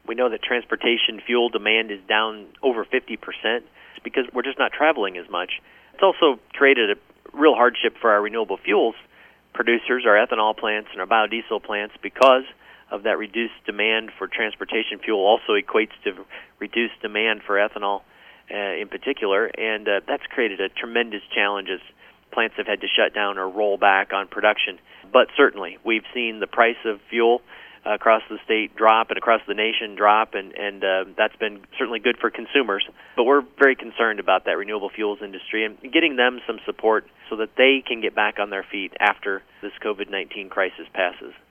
We know that transportation fuel demand is down over 50% because we're just not traveling as much. It's also created a real hardship for our renewable fuels producers, our ethanol plants and our biodiesel plants, because of that reduced demand for transportation fuel also equates to reduced demand for ethanol in particular, and that's created a tremendous challenge as plants have had to shut down or roll back on production. But certainly, we've seen the price of fuel across the state drop and across the nation drop, and that's been certainly good for consumers. But we're very concerned about that renewable fuels industry and getting them some support so that they can get back on their feet after this COVID-19 crisis passes.